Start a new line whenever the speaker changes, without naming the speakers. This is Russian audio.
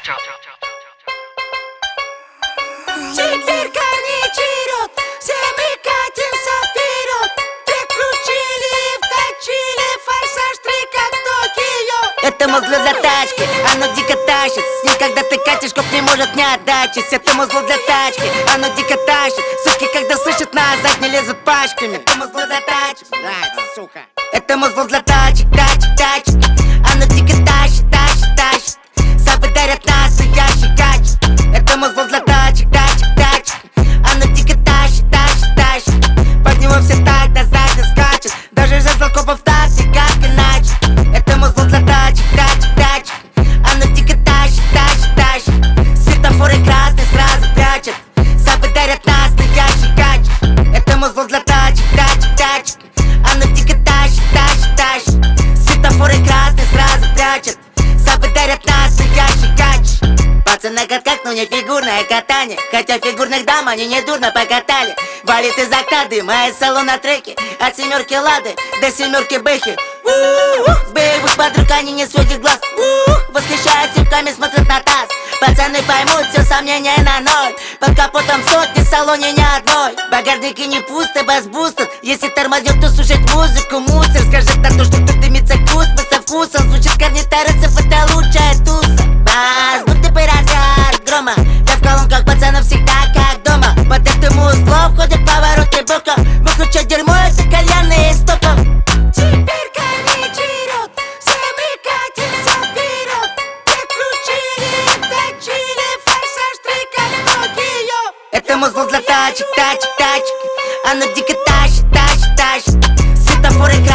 Теперь гарничерет, все мы катимся вперед. Прикрутили и вточили форсаж 3, как Токио.
Это музло для тачки, оно дико тащит. С ним, когда ты катишь, коп не может не отдачить. Это музло для тачки, оно дико тащит. Суки, когда слышат назад, не лезут пачками. Это музло для тачек, да, сука. Это музло для тачек, тачек. Оно дико тащит. Сабы дарят настоящий кач. Это музло для тачек. Оно дико тащит. Под него все так до сзади скачут. Даже жезл копов так, никак иначе. Это музло для тачек. Оно дико тащит. Светофоры красный сразу прячет. Сабы дарят настоящий кач. Это музло для тачек. Оно дико тащит. Светофоры красный сразу прячет. Сабы дарят настоящий кач. Пацан на катках, но не фигурное катание. Хотя фигурных дам они недурно покатали. Валит из окна дым, а из салона треки. От семерки Лады до семерки Бэхи. С боевых подруг они не сводят глаз. Восхищаются руками, смотрят на таз. Пацаны поймут, все сомнения на ноль. Под капотом сотни, в салоне ни одной. Багажники не пусты, бас-бустер. Если тормознет, то слушать музыку мусор. Скажет на то, что тут дымится вкус, мы со вкусом. Звучит корнитарцев, это лучшая туса. Бас, будто бы разгар грома. Я в колонках пацанов всегда как дома. Под этим узлом входят повороты боком. Выключать дерьмо, это кальянные из топов.
Теперь гарничерет, все мы катимся вперед. Прикрутили и вточили форсаж 3, как Токио.
Это музло для тачек. Оно дико тащит. Светофоры